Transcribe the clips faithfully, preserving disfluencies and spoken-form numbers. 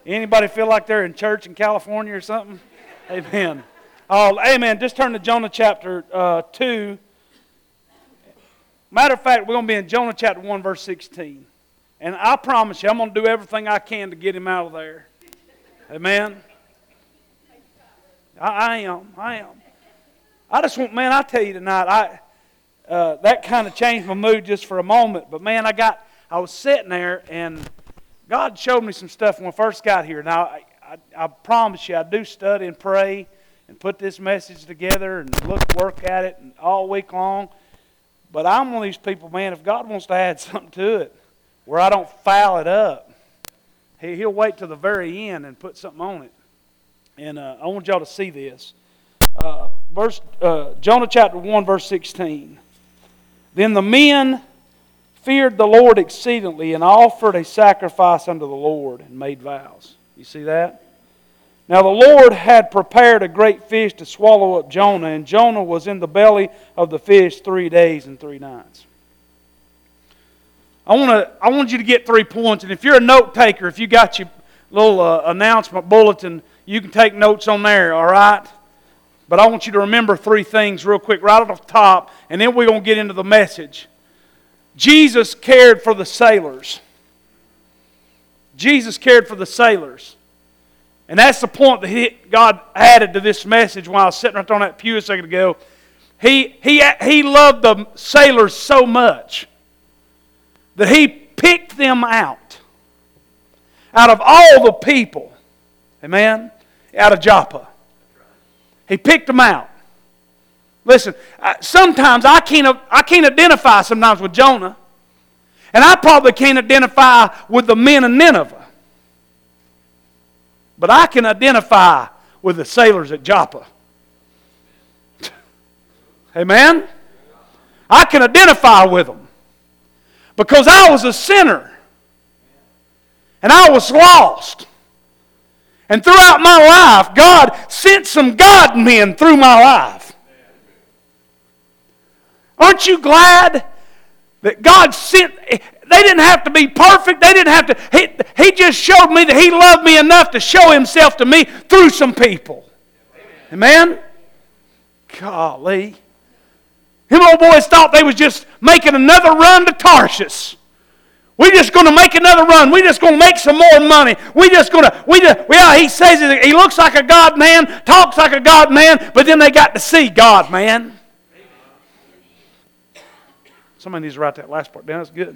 Anybody feel like they're in church in California or something? Amen. Oh, amen. Just turn to Jonah chapter uh, two. Matter of fact, we're going to be in Jonah chapter one, verse sixteen. And I promise you, I'm going to do everything I can to get him out of there. Amen. I, I am. I am. I just want, man, I tell you tonight, I uh, that kind of changed my mood just for a moment. But man, I got, I was sitting there and God showed me some stuff when I first got here. Now, I, I, I promise you, I do study and pray and put this message together and look, work at it and all week long. But I'm one of these people, man, if God wants to add something to it where I don't foul it up, he, He'll wait till the very end and put something on it. And uh, I want y'all to see this. Uh, verse uh, Jonah chapter one, verse sixteen. Then the men feared the Lord exceedingly and offered a sacrifice unto the Lord and made vows. You see that? Now the Lord had prepared a great fish to swallow up Jonah, and Jonah was in the belly of the fish three days and three nights. I want to. I want you to get three points, and if you're a note taker, if you got your little uh, announcement bulletin, you can take notes on there. All right. But I want you to remember three things real quick, right off the top, and then we're going to get into the message. Jesus cared for the sailors. Jesus cared for the sailors. And that's the point that he, God added to this message when I was sitting right there on that pew a second ago. He, he, he loved the sailors so much that He picked them out. Out of all the people, amen, out of Joppa. He picked them out. Listen, sometimes I can't, I can't identify sometimes with Jonah. And I probably can't identify with the men of Nineveh. But I can identify with the sailors at Joppa. Amen? I can identify with them. Because I was a sinner. And I was lost. And throughout my life, God sent some God men through my life. Aren't you glad that God sent... They didn't have to be perfect. They didn't have to... He, he just showed me that He loved me enough to show Himself to me through some people. Amen? Golly. Them old boys thought they was just making another run to Tarshish. We're just going to make another run. We're just going to make some more money. We're just going to... We just, well, he says he looks like a God man, talks like a God man, but then they got to see God man. Somebody needs to write that last part down. That's good.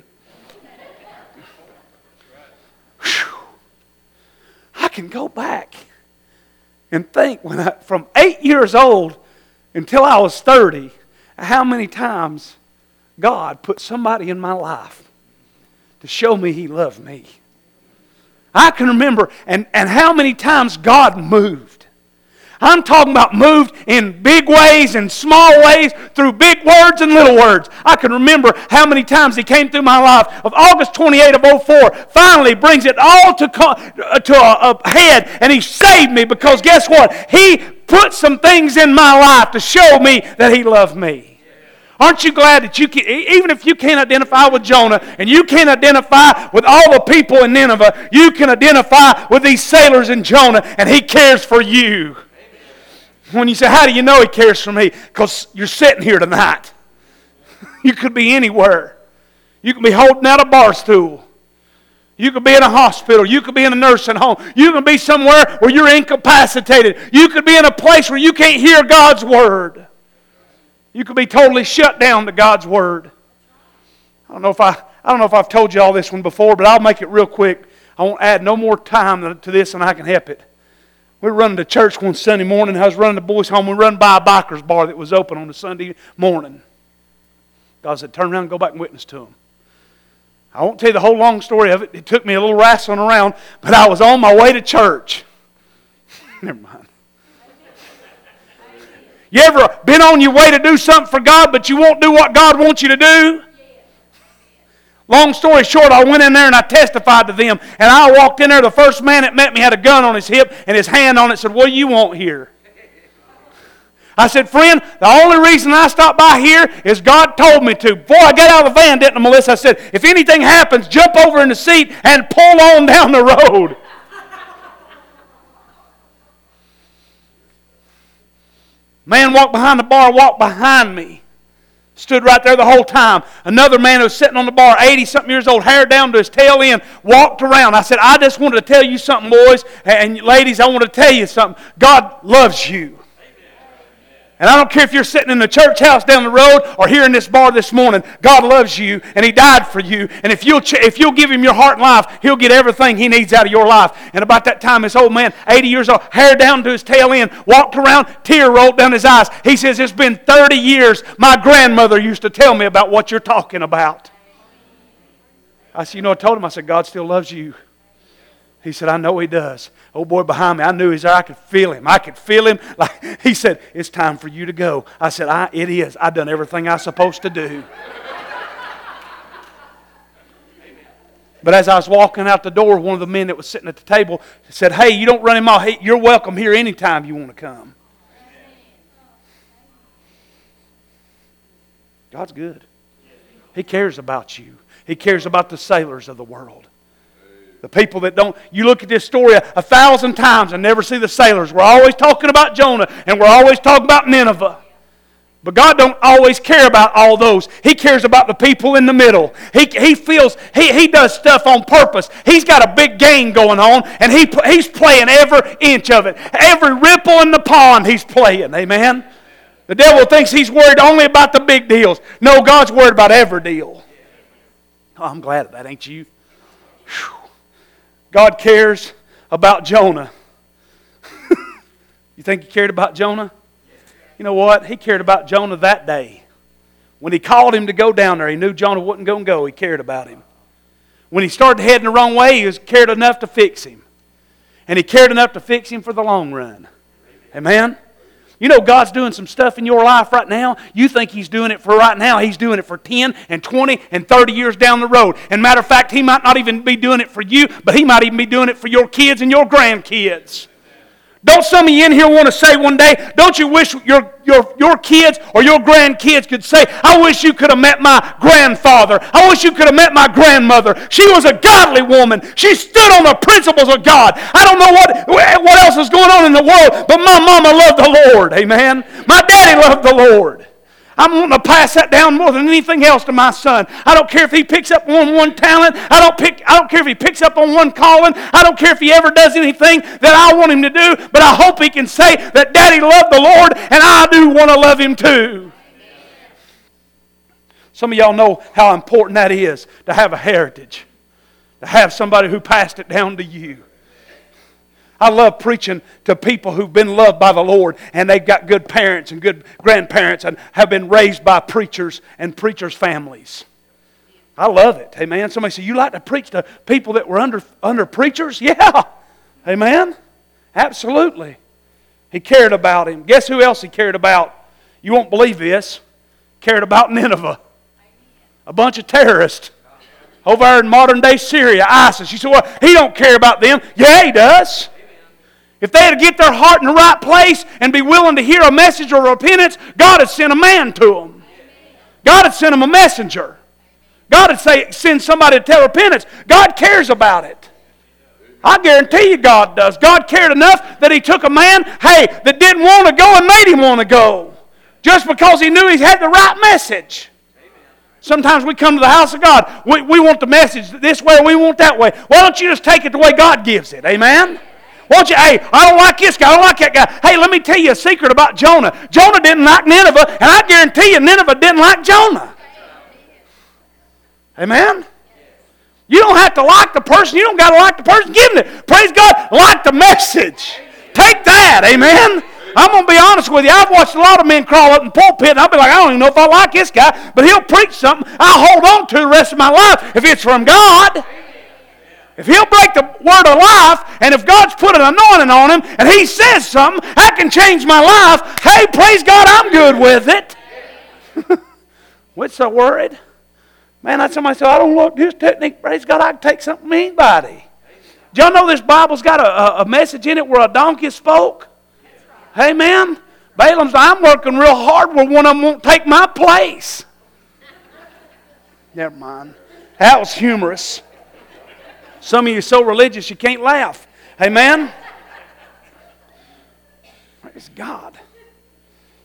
Whew. I can go back and think when I, from eight years old until I was thirty, how many times God put somebody in my life to show me He loved me. I can remember, and, and how many times God moved. I'm talking about moved in big ways and small ways, through big words and little words. I can remember how many times He came through my life. Of August twenty-eighth of oh four, finally brings it all to, to a, a head, and He saved me because guess what? He put some things in my life to show me that He loved me. Aren't you glad that you can, even if you can't identify with Jonah and you can't identify with all the people in Nineveh, you can identify with these sailors in Jonah, and He cares for you. When you say, how do you know He cares for me? Because you're sitting here tonight. You could be anywhere. You could be holding out a bar stool. You could be in a hospital. You could be in a nursing home. You could be somewhere where you're incapacitated. You could be in a place where you can't hear God's Word. You could be totally shut down to God's Word. I don't know if I, I don't know if I've told you all this one before, but I'll make it real quick. I won't add no more time to this than I can help it. We were running to church one Sunday morning. I was running the boys home. We were running by a biker's bar that was open on a Sunday morning. God said, turn around and go back and witness to them. I won't tell you the whole long story of it. It took me a little wrestling around, but I was on my way to church. Never mind. You ever been on your way to do something for God, but you won't do what God wants you to do? Long story short, I went in there and I testified to them. And I walked in there, the first man that met me had a gun on his hip and his hand on it, said, what do you want here? I said, friend, the only reason I stopped by here is God told me to. Before I got out of the van, didn't I, Melissa? I said, if anything happens, jump over in the seat and pull on down the road. Man walked behind the bar, walked behind me. Stood right there the whole time. Another man who was sitting on the bar, eighty-something years old, hair down to his tail end, walked around. I said, I just wanted to tell you something, boys and ladies. I want to tell you something. God loves you. And I don't care if you're sitting in the church house down the road or here in this bar this morning. God loves you, and He died for you. And if you'll, if you'll give Him your heart and life, He'll get everything He needs out of your life. And about that time, this old man, eighty years old, hair down to his tail end, walked around, tear rolled down his eyes. He says, it's been thirty years. My grandmother used to tell me about what you're talking about. I said, you know, I told him, I said, God still loves you. He said, I know He does. Old boy behind me, I knew he was there. I could feel him. I could feel him. Like he said, it's time for you to go. I said, I, it is. I've done everything I was supposed to do. But as I was walking out the door, one of the men that was sitting at the table said, hey, you don't run him off. Hey, you're welcome here anytime you want to come. God's good. He cares about you. He cares about the sailors of the world. The people that don't, you look at this story a, a thousand times and never see the sailors. We're always talking about Jonah and we're always talking about Nineveh. But God don't always care about all those. He cares about the people in the middle. He, he feels, he, he does stuff on purpose. He's got a big game going on and he, he's playing every inch of it. Every ripple in the pond He's playing. Amen? The devil thinks he's worried only about the big deals. No, God's worried about every deal. Oh, I'm glad of that, ain't you? Whew. God cares about Jonah. You think He cared about Jonah? You know what? He cared about Jonah that day. When He called him to go down there, He knew Jonah wasn't going to go. He cared about him. When he started heading the wrong way, He was cared enough to fix him. And He cared enough to fix him for the long run. Amen? You know God's doing some stuff in your life right now. You think He's doing it for right now. He's doing it for ten and twenty and thirty years down the road. And matter of fact, He might not even be doing it for you, but He might even be doing it for your kids and your grandkids. Don't some of you in here want to say one day, don't you wish your, your, your kids or your grandkids could say, I wish you could have met my grandfather. I wish you could have met my grandmother. She was a godly woman. She stood on the principles of God. I don't know what, what else is going on in the world, but my mama loved the Lord. Amen. My daddy loved the Lord. I'm wanting to pass that down more than anything else to my son. I don't care if he picks up on one talent. I don't pick. I don't care if he picks up on one calling. I don't care if he ever does anything that I want him to do. But I hope he can say that Daddy loved the Lord and I do want to love Him too. Some of y'all know how important that is to have a heritage. To have somebody who passed it down to you. I love preaching to people who've been loved by the Lord and they've got good parents and good grandparents and have been raised by preachers and preachers' families. I love it. Amen. Somebody say, you like to preach to people that were under, under preachers? Yeah. Amen. Absolutely. He cared about him. Guess who else He cared about? You won't believe this. Cared about Nineveh. A bunch of terrorists. Over there in modern day Syria, ISIS. You say, well, He don't care about them. Yeah, He does. If they had to get their heart in the right place and be willing to hear a message of repentance, God had sent a man to them. God had sent them a messenger. God had say, send somebody to tell repentance. God cares about it. I guarantee you God does. God cared enough that He took a man, hey, that didn't want to go and made him want to go. Just because he knew he had the right message. Sometimes we come to the house of God. We, we want the message this way or we want that way. Why don't you just take it the way God gives it? Amen? Won't you, hey, I don't like this guy, I don't like that guy. Hey, let me tell you a secret about Jonah. Jonah didn't like Nineveh, and I guarantee you Nineveh didn't like Jonah. Amen? You don't have to like the person. You don't got to like the person giving it. Praise God, like the message. Take that, amen? I'm going to be honest with you. I've watched a lot of men crawl up in the pulpit, and I'll be like, I don't even know if I like this guy, but he'll preach something I'll hold on to the rest of my life if it's from God. If He'll break the word of life, and if God's put an anointing on him, and He says something, I can change my life. Hey, praise God, I'm good with it. What's so worried? Man, that's somebody said, I don't look this technique. Praise God, I can take something from anybody. Do y'all know this Bible's got a, a message in it where a donkey spoke? Amen. Balaam's, I'm working real hard where one of them won't take my place. Never mind. That was humorous. Some of you are so religious you can't laugh. Amen? Praise God.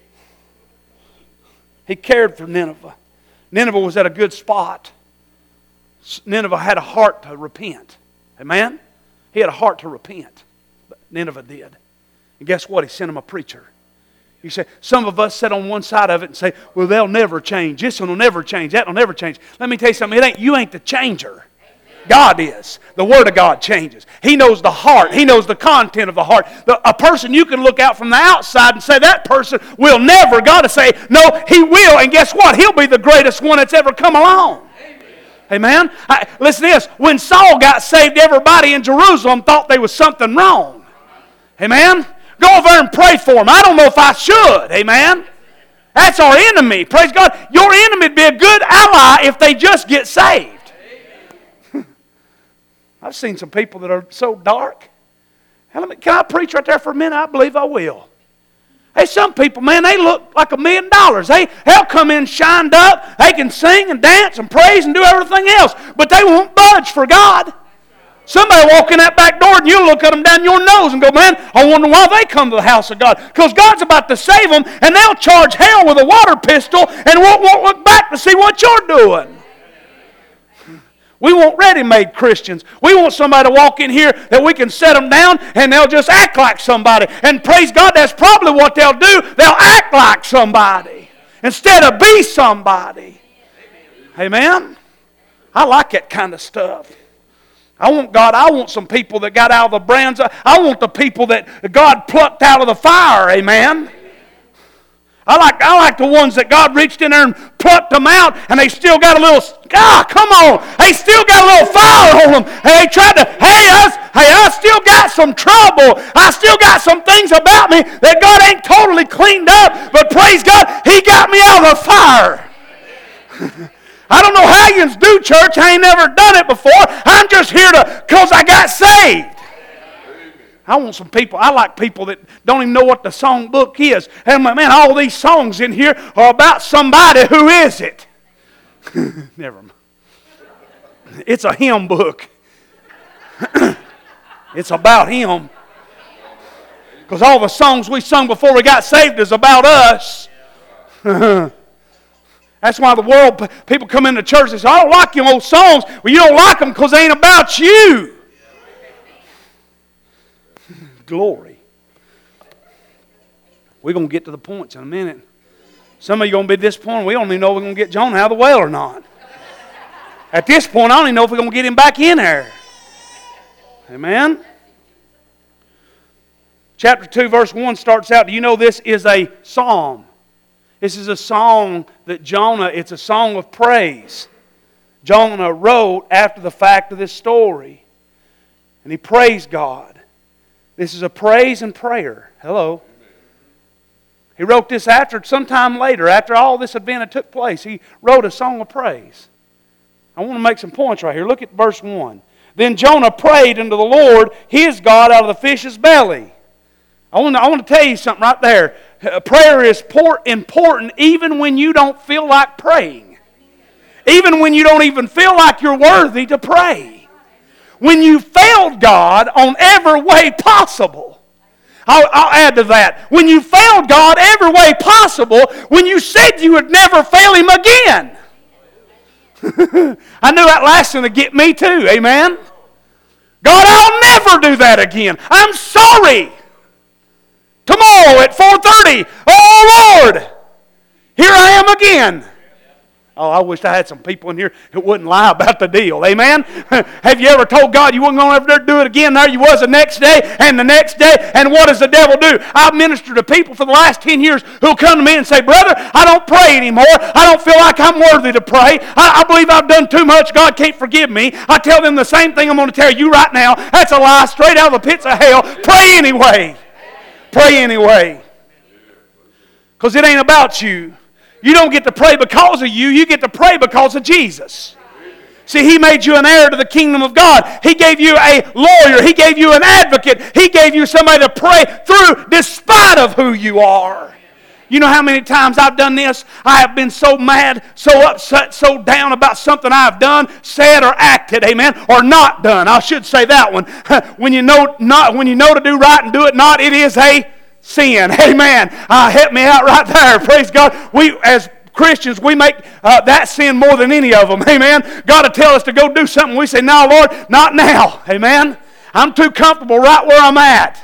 He cared for Nineveh. Nineveh was at a good spot. Nineveh had a heart to repent. Amen? He had a heart to repent. But Nineveh did. And guess what? He sent them a preacher. You say, some of us sit on one side of it and say, well, they'll never change. This one will never change. That will never change. Let me tell you something. It ain't, you ain't the changer. God is. The Word of God changes. He knows the heart. He knows the content of the heart. The, a person you can look out from the outside and say, that person will never. God will say, no, He will. And guess what? He'll be the greatest one that's ever come along. Amen? I, listen to this. When Saul got saved, everybody in Jerusalem thought there was something wrong. Amen? Go over there and pray for him. I don't know if I should. Amen? That's our enemy. Praise God. Your enemy would be a good ally if they just get saved. I've seen some people that are so dark. Can I preach right there for a minute? I believe I will. Hey, some people, man, they look like a million dollars. They, they'll come in shined up. They can sing and dance and praise and do everything else. But they won't budge for God. Somebody walk in that back door and you'll look at them down your nose and go, man, I wonder why they come to the house of God. Because God's about to save them and they'll charge hell with a water pistol and won't, won't look back to see what you're doing. We want ready-made Christians. We want somebody to walk in here that we can set them down and they'll just act like somebody. And praise God, that's probably what they'll do. They'll act like somebody instead of be somebody. Amen? I like that kind of stuff. I want God, I want some people that got out of the brands. I want the people that God plucked out of the fire. Amen? I like, I like the ones that God reached in there and plucked them out and they still got a little, ah, come on. They still got a little fire on them. And they tried to, hey, I, hey, I still got some trouble. I still got some things about me that God ain't totally cleaned up. But praise God, He got me out of the fire. I don't know how you do church. I ain't never done it before. I'm just here to, because I got saved. I want some people, I like people that don't even know what the songbook is. And I'm like, man, all these songs in here are about somebody. Who is it? Never mind. It's a hymn book. It's about Him. Because all the songs we sung before we got saved is about us. That's why the world, people come into church and say, I don't like your old songs. Well, you don't like them because they ain't about you. Glory. We're going to get to the points in a minute. Some of you are going to be disappointed. We don't even know if we're going to get Jonah out of the well or not. At this point, I don't even know if we're going to get him back in there. Amen? Chapter two, verse one starts out, do you know this is a psalm? This is a song that Jonah, it's a song of praise. Jonah wrote after the fact of this story. And he praised God. This is a praise and prayer. Hello. He wrote this after, sometime later, after all this event had took place. He wrote a song of praise. I want to make some points right here. Look at verse one. Then Jonah prayed unto the Lord, his God, out of the fish's belly. I want to, I want to tell you something right there. Prayer is important even when you don't feel like praying. Even when you don't even feel like you're worthy to pray. When you failed God on every way possible. I'll, I'll add to that. When you failed God every way possible, when you said you would never fail Him again. I knew that last one would get me too. Amen? God, I'll never do that again. I'm sorry. Tomorrow at four thirty, oh Lord, here I am again. Oh, I wish I had some people in here who wouldn't lie about the deal. Amen? Have you ever told God you weren't going to ever do it again? There you was the next day and the next day. And what does the devil do? I've ministered to people for the last ten years who come to me and say, brother, I don't pray anymore. I don't feel like I'm worthy to pray. I, I believe I've done too much. God can't forgive me. I tell them the same thing I'm going to tell you right now. That's a lie straight out of the pits of hell. Pray anyway. Pray anyway. Because it ain't about you. You don't get to pray because of you. You get to pray because of Jesus. See, He made you an heir to the kingdom of God. He gave you a lawyer. He gave you an advocate. He gave you somebody to pray through despite of who you are. You know how many times I've done this? I have been so mad, so upset, so down about something I've done, said, or acted, amen, or not done. I should say that one. When you know not, when you know to do right and do it not, it is a sin. Amen. Uh, help me out right there. Praise God. We, as Christians, we make uh, that sin more than any of them. Amen. God will tell us to go do something. We say, no, Lord, not now. Amen. I'm too comfortable right where I'm at.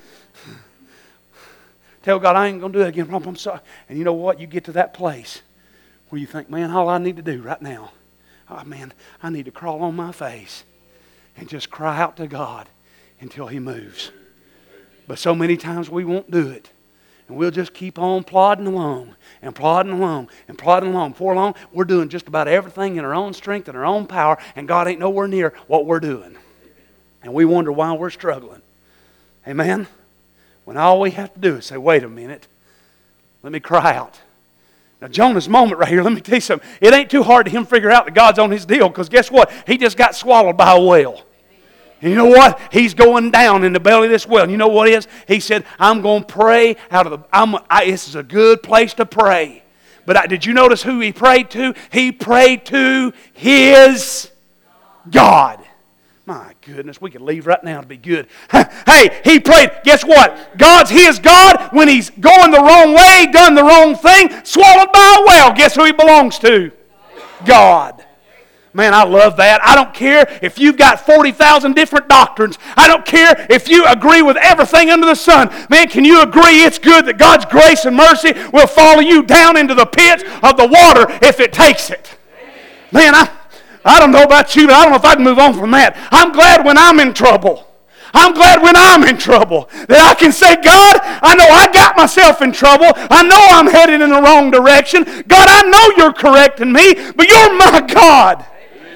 Tell God, I ain't going to do that again. I'm sorry. And you know what? You get to that place where you think, man, all I need to do right now, oh man, I need to crawl on my face and just cry out to God until He moves. But so many times we won't do it. And we'll just keep on plodding along and plodding along and plodding along. Before long, we're doing just about everything in our own strength and our own power, and God ain't nowhere near what we're doing. And we wonder why we're struggling. Amen? When all we have to do is say, wait a minute, let me cry out. Now, Jonah's moment right here, let me tell you something. It ain't too hard to him figure out that God's on his deal, because guess what? He just got swallowed by a whale. And you know what? He's going down in the belly of this well. And you know what it is? He said, I'm going to pray out of the... I'm, I, this is a good place to pray. But I, did you notice who he prayed to? He prayed to his God. My goodness, we could leave right now to be good. Hey, he prayed. Guess what? God's his God. When he's going the wrong way, done the wrong thing, swallowed by a whale. Guess who he belongs to? God. Man, I love that. I don't care if you've got forty thousand different doctrines. I don't care if you agree with everything under the sun. Man, can you agree it's good that God's grace and mercy will follow you down into the pits of the water if it takes it? Man, I, I don't know about you, but I don't know if I can move on from that. I'm glad when I'm in trouble. I'm glad when I'm in trouble that I can say, God, I know I got myself in trouble. I know I'm headed in the wrong direction. God, I know you're correcting me, but you're my God.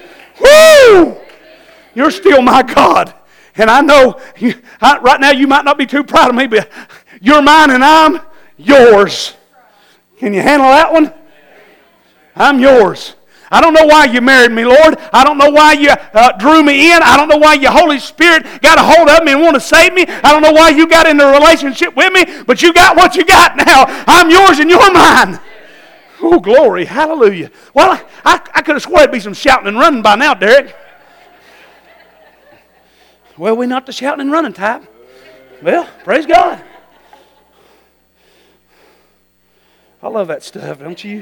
Woo! You're still my God. And I know you, I, right now you might not be too proud of me, but you're mine and I'm yours. Can you handle that one? I'm yours. I don't know why you married me, Lord. I don't know why you uh, drew me in. I don't know why your Holy Spirit got a hold of me and want to save me. I don't know why you got into a relationship with me, but you got what you got now. I'm yours and you're mine. Oh, glory. Hallelujah. Well, I, I, I could have sworn there'd be some shouting and running by now, Derek. Well, we're not the shouting and running type. Well, praise God. I love that stuff, don't you?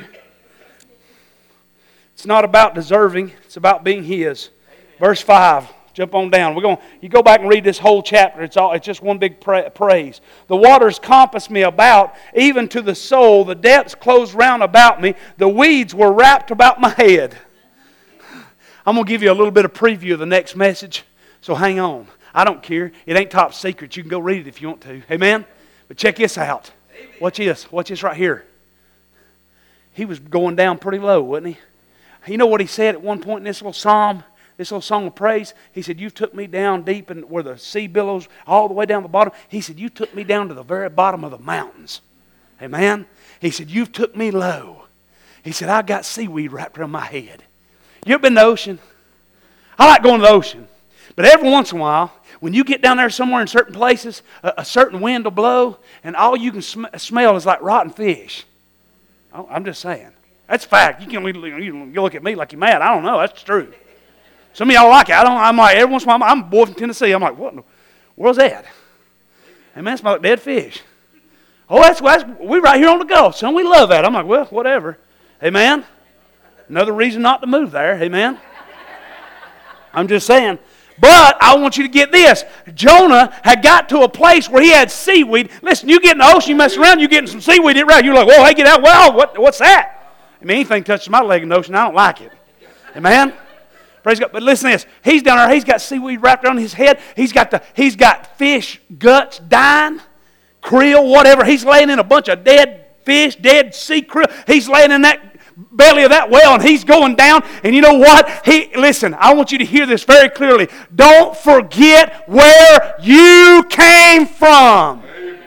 It's not about deserving. It's about being His. Verse five. Jump on down. We're going. You go back and read this whole chapter. It's all. It's just one big pra- praise. The waters compassed me about, even to the soul. The depths closed round about me. The weeds were wrapped about my head. I'm going to give you a little bit of preview of the next message. So hang on. I don't care. It ain't top secret. You can go read it if you want to. Amen. But check this out. Watch this. Watch this right here. He was going down pretty low, wasn't he? You know what he said at one point in this little psalm? This little song of praise, he said, you took me down deep in where the sea billows, all the way down the bottom. He said, you took me down to the very bottom of the mountains. Amen? He said, you took me low. He said, I got seaweed wrapped around my head. You ever been to the ocean? I like going to the ocean. But every once in a while, when you get down there somewhere in certain places, a, a certain wind will blow, and all you can sm- smell is like rotten fish. Oh, I'm just saying. That's fact. You can you look at me like you're mad. I don't know. That's true. Some of y'all like it. I don't. I'm like, every once in a while, I'm, I'm a boy from Tennessee. I'm like, what in the world's that? Hey, man, it smells like dead fish. Oh, that's, that's we right here on the Gulf, son. We love that. I'm like, well, whatever. Amen. Another reason not to move there. Amen. I'm just saying. But I want you to get this. Jonah had got to a place where he had seaweed. Listen, you get in the ocean, you mess around, you getting some seaweed. You're like, whoa, hey, get out. Well, what, what's that? I mean, anything touches my leg in the ocean, I don't like it. Amen. Praise God. But listen to this. He's down there. He's got seaweed wrapped around his head. He's got the. He's got fish guts dying, krill, whatever. He's laying in a bunch of dead fish, dead sea krill. He's laying in that belly of that well, and he's going down. And you know what? He listen. I want you to hear this very clearly. Don't forget where you came from.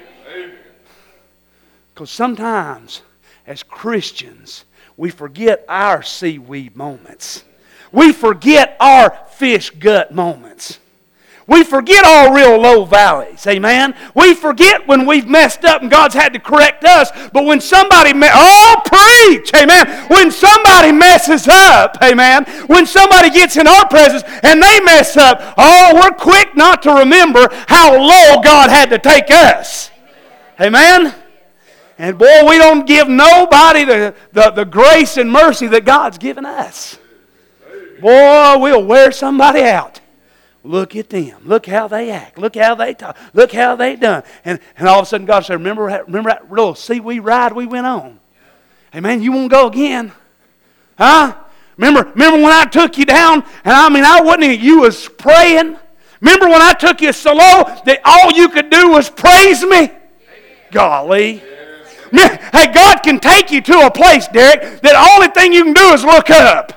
Because sometimes, as Christians, we forget our seaweed moments. We forget our fish gut moments. We forget our real low valleys. Amen. We forget when we've messed up and God's had to correct us. But when somebody, me- oh, preach, amen. When somebody messes up, amen. When somebody gets in our presence and they mess up, oh, we're quick not to remember how low God had to take us. Amen. And boy, we don't give nobody the, the, the grace and mercy that God's given us. Boy, we'll wear somebody out. Look at them. Look how they act. Look how they talk. Look how they done. And, and all of a sudden God said, remember, remember that little seaweed ride we went on? Hey man, you won't go again? Huh? Remember, remember when I took you down, and I mean, I wasn't even, you was praying. Remember when I took you so low that all you could do was praise me? Amen. Golly. Yes. Hey, God can take you to a place, Derek, that the only thing you can do is look up.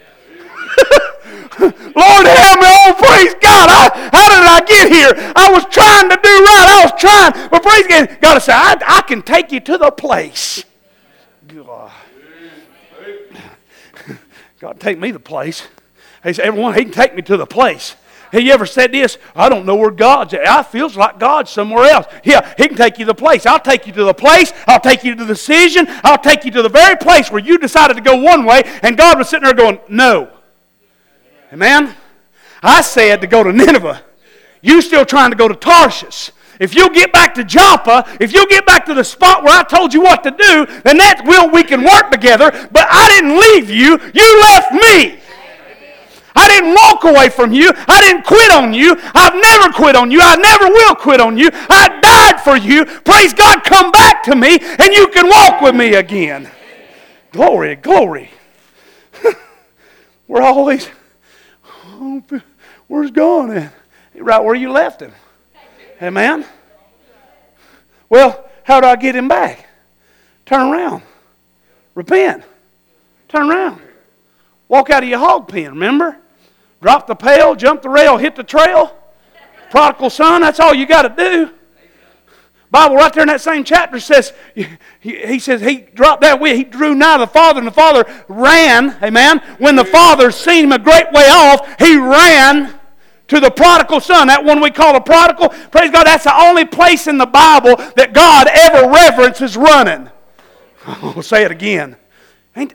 Lord help me, oh praise God. I, how did I get here? I was trying to do right. I was trying. But praise God, God said, I, I can take you to the place. God. God take me to the place. He said, everyone, He can take me to the place. Have you ever said this? I don't know where God's at. I feels like God's somewhere else. Yeah, He can take you to the place. I'll take you to the place. I'll take you to the decision. I'll take you to the very place where you decided to go one way, and God was sitting there going, no. Amen? I said to go to Nineveh. You still trying to go to Tarshish. If you'll get back to Joppa, if you'll get back to the spot where I told you what to do, then that will we can work together. But I didn't leave you. You left me. I didn't walk away from you. I didn't quit on you. I've never quit on you. I never will quit on you. I died for you. Praise God, come back to me and you can walk with me again. Glory, glory. We're always, oh, where's God at? Right where you left him. Amen? Well, how do I get him back? Turn around. Repent. Turn around. Walk out of your hog pen, remember? Drop the pail, jump the rail, hit the trail. Prodigal son, that's all you got to do. Bible right there in that same chapter says, he, he says he dropped that way. He drew nigh to the Father, and the Father ran, amen? When the Father seen him a great way off, he ran to the prodigal son, that one we call a prodigal. Praise God, that's the only place in the Bible that God ever reverences running. I'll say it again. Ain't,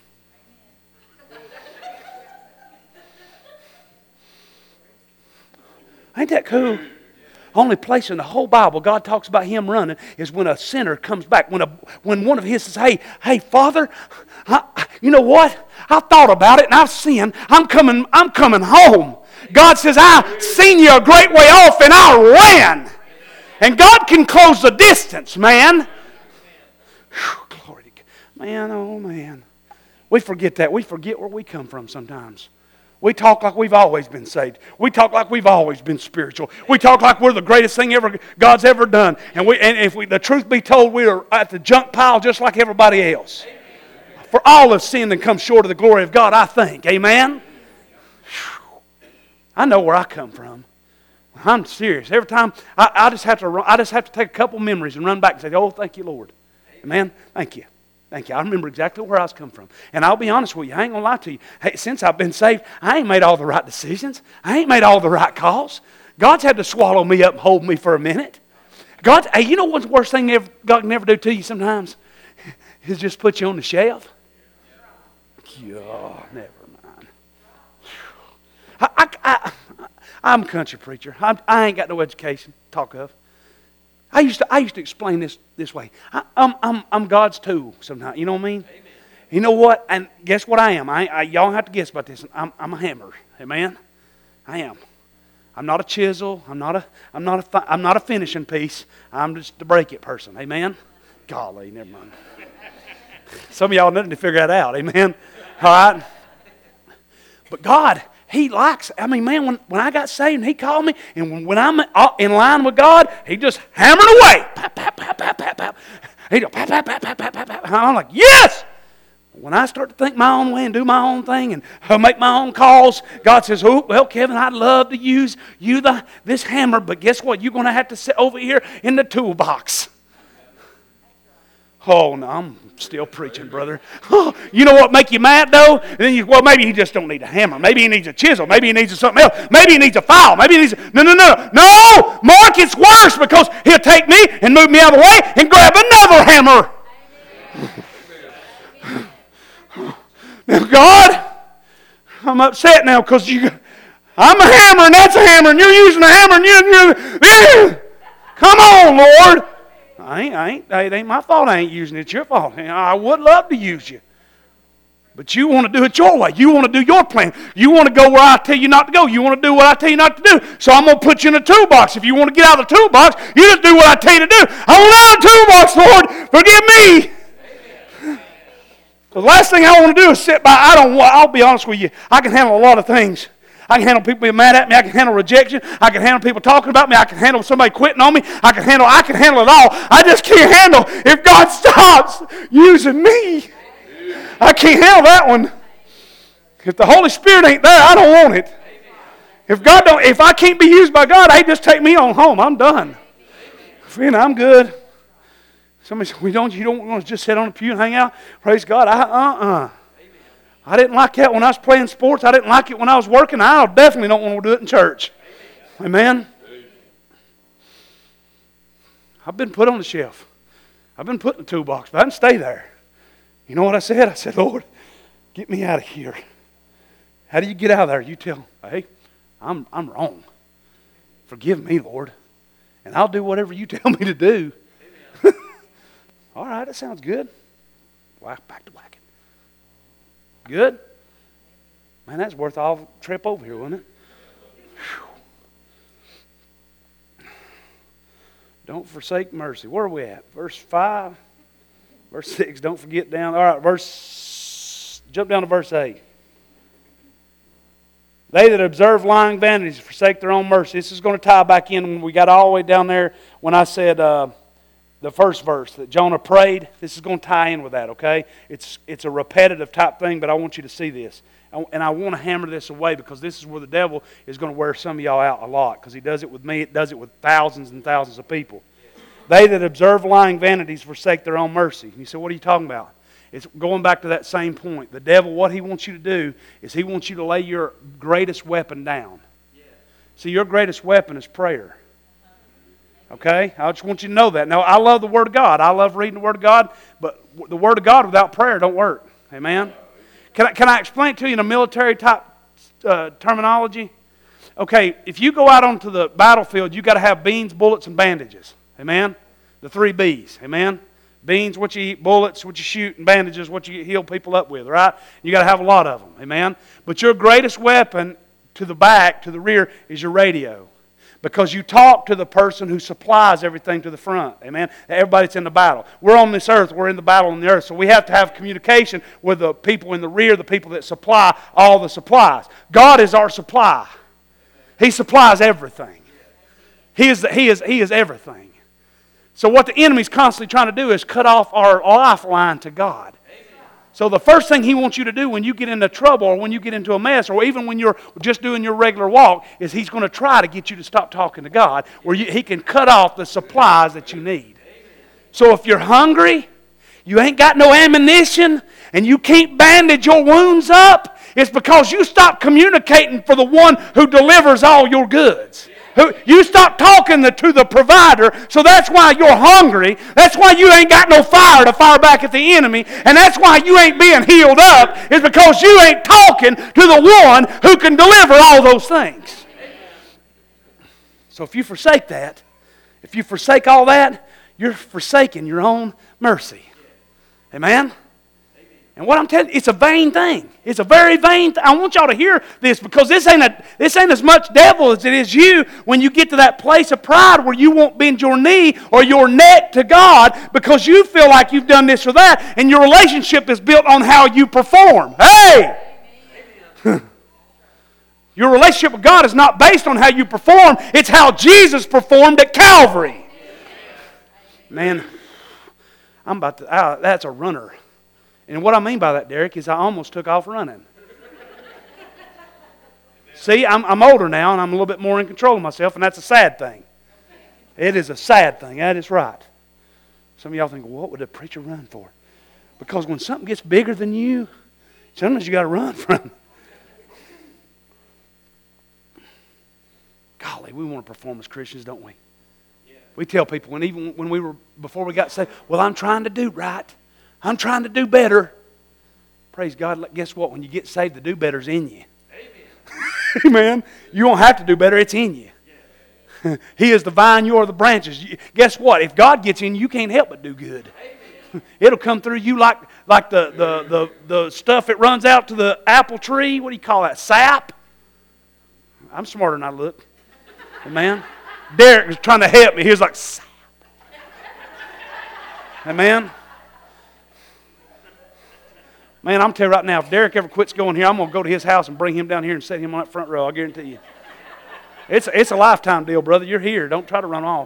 ain't that cool? Only place in the whole Bible God talks about him running is when a sinner comes back. When a when one of his says, hey, hey, Father, I, you know what? I thought about it and I've sinned. I'm coming, I'm coming home. God says, I seen you a great way off and I ran. And God can close the distance, man. Whew, glory to God. Man, oh man. We forget that. We forget where we come from sometimes. We talk like we've always been saved. We talk like we've always been spiritual. We talk like we're the greatest thing ever God's ever done. And we, and if we, the truth be told, we are at the junk pile just like everybody else. For all have sinned and come short of the glory of God, I think. Amen? I know where I come from. I'm serious. Every time I, I just have to run, I just have to take a couple memories and run back and say, oh, thank you, Lord. Amen? Thank you. Thank you. I remember exactly where I was coming from. And I'll be honest with you. I ain't going to lie to you. Hey, since I've been saved, I ain't made all the right decisions. I ain't made all the right calls. God's had to swallow me up and hold me for a minute. God, hey, you know what's the worst thing ever, God can ever do to you sometimes? Is just put you on the shelf. Oh, never mind. I, I, I, I'm a country preacher. I, I ain't got no education to talk of. I used to I used to explain this this way. I, I'm I'm I'm God's tool sometimes. You know what I mean? Amen. You know what? And guess what I am? I, I y'all don't have to guess about this. I'm I'm a hammer. Amen. I am. I'm not a chisel. I'm not a I'm not a fi- I'm not a finishing piece. I'm just a break it person. Amen. Golly, never mind. Some of y'all need to figure that out. Amen. All right. But God, He likes, I mean, man, when, when I got saved and He called me, and when, when I'm in line with God, He just hammered away. Pap, pap, pap, pap, pap, pap. He just pap, pap, pap, pap, pap, pap, pap. And I'm like, yes! When I start to think my own way and do my own thing and uh, make my own calls, God says, oh, well, Kevin, I'd love to use you, the this hammer, but guess what? You're going to have to sit over here in the toolbox. Oh, no, I'm still preaching, brother. Oh, you know what make you mad, though? And then you, well, maybe he just don't need a hammer. Maybe he needs a chisel. Maybe he needs something else. Maybe he needs a file. Maybe he needs a... No, no, no. No! Mark, it's worse because he'll take me and move me out of the way and grab another hammer. Now, God, I'm upset now because you... I'm a hammer and that's a hammer and you're using a hammer and you're... you're come on, Lord. I ain't, I ain't, it ain't my fault I ain't using it. It's your fault. I would love to use you. But you want to do it your way. You want to do your plan. You want to go where I tell you not to go. You want to do what I tell you not to do. So I'm going to put you in a toolbox. If you want to get out of the toolbox, you just do what I tell you to do. I want out of the toolbox, Lord. Forgive me. The last thing I want to do is sit by. I don't want, I'll be honest with you. I can handle a lot of things. I can handle people being mad at me. I can handle rejection. I can handle people talking about me. I can handle somebody quitting on me. I can handle, I can handle it all. I just can't handle if God stops using me. I can't handle that one. If the Holy Spirit ain't there, I don't want it. If God don't, if I can't be used by God, hey, just take me on home. I'm done. Friend, I'm good. Somebody said, we don't, you don't want to just sit on the pew and hang out? Praise God. I, uh-uh. I didn't like that when I was playing sports. I didn't like it when I was working. I definitely don't want to do it in church. Amen? I've been put on the shelf. I've been put in the toolbox, but I didn't stay there. You know what I said? I said, Lord, get me out of here. How do you get out of there? You tell, hey, I'm, I'm wrong. Forgive me, Lord. And I'll do whatever you tell me to do. All right, that sounds good. Whack, back to whacking. Good? Man, that's worth all the trip over here, wasn't it? Whew. Don't forsake mercy. Where are we at? Verse five? Verse six, don't forget down. All right, verse, jump down to verse eight. They that observe lying vanities forsake their own mercy. This is going to tie back in when we got all the way down there when I said uh, the first verse that Jonah prayed. This is going to tie in with that, okay? It's, it's a repetitive type thing, but I want you to see this. And I want to hammer this away because this is where the devil is going to wear some of y'all out a lot because he does it with me. It does it with thousands and thousands of people. They that observe lying vanities forsake their own mercy. And you say, what are you talking about? It's going back to that same point. The devil, what he wants you to do is he wants you to lay your greatest weapon down. See, your greatest weapon is prayer. Okay? I just want you to know that. Now, I love the Word of God. I love reading the Word of God, but the Word of God without prayer don't work. Amen? Can I, can I explain it to you in a military type uh, terminology? Okay, if you go out onto the battlefield, you've got to have beans, bullets, and bandages. Amen? The three B's. Amen? Beans, what you eat, bullets, what you shoot, and bandages, what you heal people up with, right? You got to have a lot of them. Amen? But your greatest weapon to the back, to the rear, is your radio. Because you talk to the person who supplies everything to the front. Amen? Everybody that's in the battle. We're on this earth. We're in the battle on the earth. So we have to have communication with the people in the rear, the people that supply all the supplies. God is our supply. He supplies everything. He is, the, he is, he is everything. So what the enemy's constantly trying to do is cut off our lifeline to God. So the first thing he wants you to do when you get into trouble or when you get into a mess or even when you're just doing your regular walk is he's going to try to get you to stop talking to God where you, he can cut off the supplies that you need. So if you're hungry, you ain't got no ammunition, and you can't bandage your wounds up, it's because you stopped communicating for the one who delivers all your goods. Who, you stop talking the, to the provider, so that's why you're hungry. That's why you ain't got no fire to fire back at the enemy, and that's why you ain't being healed up, is because you ain't talking to the one who can deliver all those things. So if you forsake that, if you forsake all that, you're forsaking your own mercy. Amen? And what I'm telling you, it's a vain thing. It's a very vain thing. I want y'all to hear this because this ain't, a, this ain't as much devil as it is you when you get to that place of pride where you won't bend your knee or your neck to God because you feel like you've done this or that and your relationship is built on how you perform. Hey! Your relationship with God is not based on how you perform. It's how Jesus performed at Calvary. Man, I'm about to, uh, that's a runner. And what I mean by that, Derek, is I almost took off running. See, I'm, I'm older now, and I'm a little bit more in control of myself, and that's a sad thing. It is a sad thing. That is right. Some of y'all think, well, what would a preacher run for? Because when something gets bigger than you, sometimes you got to run from it. Golly, we want to perform as Christians, don't we? Yeah. We tell people, and even when we were, before we got saved, well, I'm trying to do right. I'm trying to do better. Praise God. Guess what? When you get saved, the do better's in you. Amen. Amen. You won't have to do better. It's in you. He is the vine, you are the branches. Guess what? If God gets in you, you can't help but do good. It'll come through you like, like the, the, the, the stuff that runs out to the apple tree. What do you call that? Sap? I'm smarter than I look. Amen. Derek was trying to help me. He was like, sap. Amen. Man, I'm telling you right now, if Derek ever quits going here, I'm going to go to his house and bring him down here and set him on that front row. I'll guarantee you. It's, it's a lifetime deal, brother. You're here. Don't try to run off.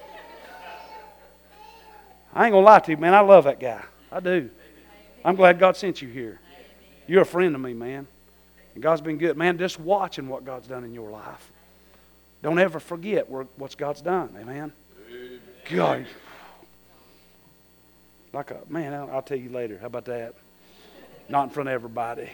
I ain't going to lie to you, man. I love that guy. I do. I'm glad God sent you here. You're a friend to me, man. And God's been good. Man, just watching what God's done in your life. Don't ever forget what God's done. Amen? God. Like a, man, I'll, I'll tell you later. How about that? Not in front of everybody.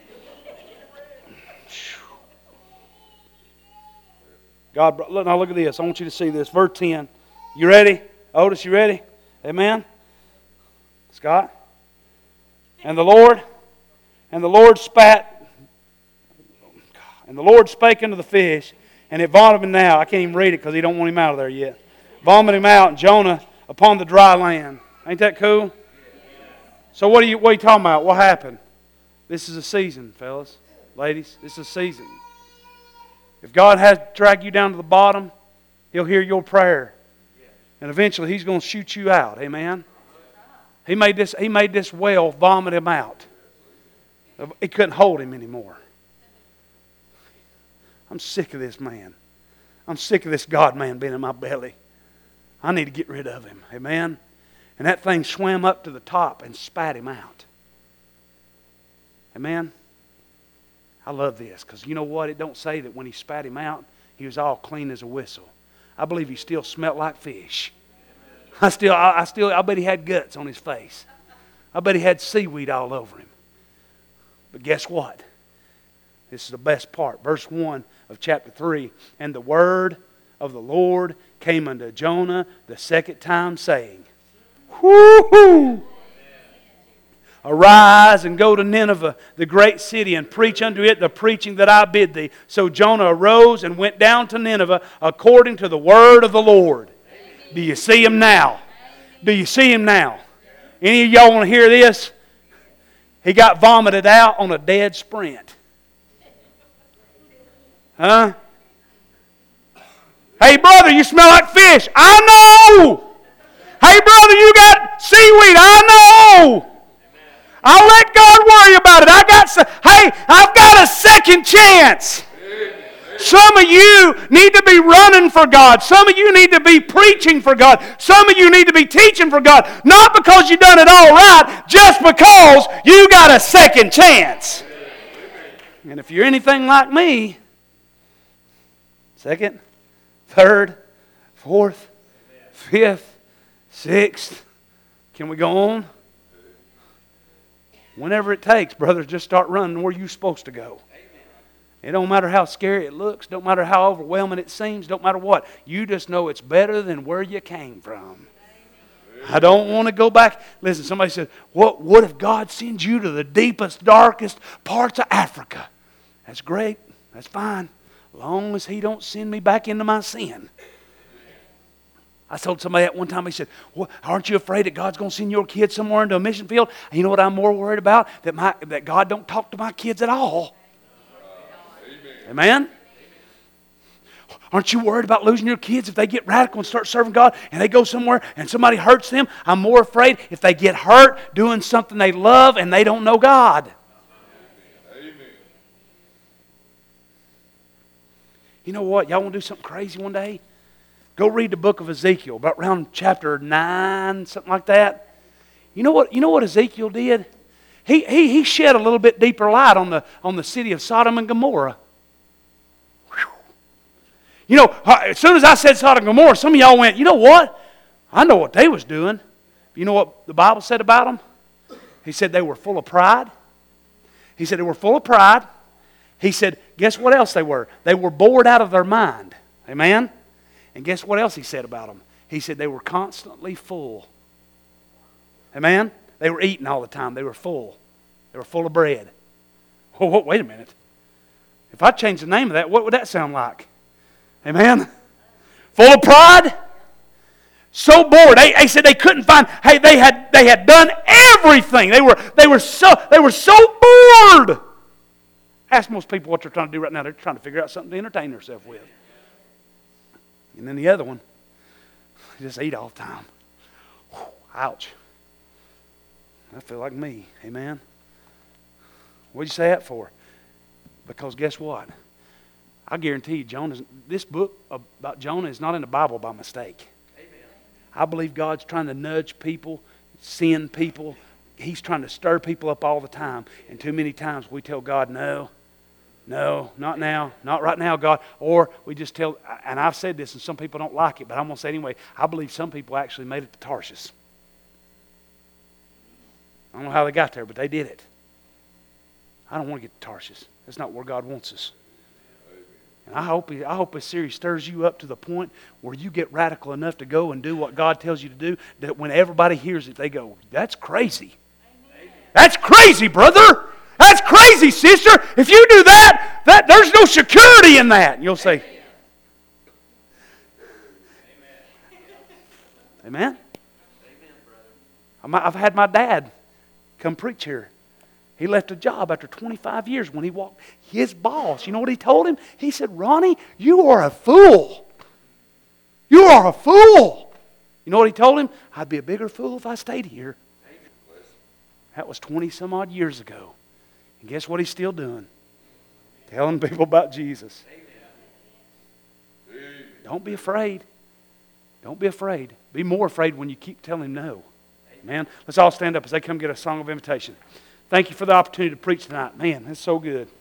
God, look, now look at this. I want you to see this. Verse ten. You ready? Otis, you ready? Amen? Scott? And the Lord, and the Lord spat, and the Lord spake unto the fish, and it vomited him now. I can't even read it because he don't want him out of there yet. Vomited him out, and Jonah upon the dry land. Ain't that cool? So what are you, what are you talking about? What happened? This is a season, fellas, ladies. This is a season. If God has to drag you down to the bottom, He'll hear your prayer. And eventually He's going to shoot you out. Amen? He made this, he made this well vomit him out. It couldn't hold him anymore. I'm sick of this man. I'm sick of this God man being in my belly. I need to get rid of him. Amen? And that thing swam up to the top and spat him out. Amen? I love this because you know what? It don't say that when he spat him out, he was all clean as a whistle. I believe he still smelled like fish. I still, I, I still, I bet he had guts on his face. I bet he had seaweed all over him. But guess what? This is the best part. Verse one of chapter three. And the word of the Lord came unto Jonah the second time, saying, Whoo-hoo! Arise and go to Nineveh, the great city, and preach unto it the preaching that I bid thee. So Jonah arose and went down to Nineveh according to the word of the Lord. Do you see him now? Do you see him now? Any of y'all want to hear this? He got vomited out on a dead sprint. Huh? Hey, brother, you smell like fish. I know. Hey, brother, you got seaweed. I know. I'll let God worry about it. I got. Hey, I've got a second chance. Some of you need to be running for God. Some of you need to be preaching for God. Some of you need to be teaching for God. Not because you've done it all right, just because you got a second chance. And if you're anything like me, second, third, fourth, fifth, sixth, can we go on? Whenever it takes, brothers, just start running where you're supposed to go. It don't matter how scary it looks. Don't matter how overwhelming it seems. Don't matter what. You just know it's better than where you came from. I don't want to go back. Listen, somebody said, what, what if God sends you to the deepest, darkest parts of Africa? That's great. That's fine. As long as He don't send me back into my sin. I told somebody that one time, he said, well, aren't you afraid that God's going to send your kids somewhere into a mission field? And you know what I'm more worried about? That, my, that God don't talk to my kids at all. Amen? Aren't you worried about losing your kids if they get radical and start serving God and they go somewhere and somebody hurts them? I'm more afraid if they get hurt doing something they love and they don't know God. Amen. You know what? Y'all want to do something crazy one day? Go read the book of Ezekiel, about around chapter nine, something like that. You know what, you know what Ezekiel did? He, he, he shed a little bit deeper light on the, on the city of Sodom and Gomorrah. You know, as soon as I said Sodom and Gomorrah, some of y'all went, you know what? I know what they was doing. You know what the Bible said about them? He said they were full of pride. He said they were full of pride. He said, guess what else they were? They were bored out of their mind. Amen? And guess what else he said about them? He said they were constantly full. Amen? They were eating all the time. They were full. They were full of bread. Oh, wait a minute. If I changed the name of that, what would that sound like? Amen? Full of pride. So bored. They, they said they couldn't find, hey, they had they had done everything. They were they were so they were so bored. Ask most people what they're trying to do right now. They're trying to figure out something to entertain themselves with. And then the other one, they just eat all the time. Whew, ouch. I feel like me. Amen. What'd you say that for? Because guess what? I guarantee you, Jonah, this book about Jonah is not in the Bible by mistake. Amen. I believe God's trying to nudge people, send people. He's trying to stir people up all the time. And too many times we tell God, no, no, not now, not right now, God. Or we just tell, and I've said this and some people don't like it, but I'm going to say it anyway. I believe some people actually made it to Tarshish. I don't know how they got there, but they did it. I don't want to get to Tarshish. That's not where God wants us. And I hope, I hope this series stirs you up to the point where you get radical enough to go and do what God tells you to do, that when everybody hears it, they go, that's crazy. Amen. That's crazy, brother. That's crazy, sister. If you do that, that there's no security in that. And you'll say, Amen? Amen? I've had my dad come preach here. He left a job after twenty-five years when he walked. His boss, you know what he told him? He said, Ronnie, you are a fool. You are a fool. You know what he told him? I'd be a bigger fool if I stayed here. That was twenty some odd years ago. And guess what he's still doing? Telling people about Jesus. Don't be afraid. Don't be afraid. Be more afraid when you keep telling him no. Amen. Let's all stand up as they come get a song of invitation. Thank you for the opportunity to preach tonight. Man, that's so good.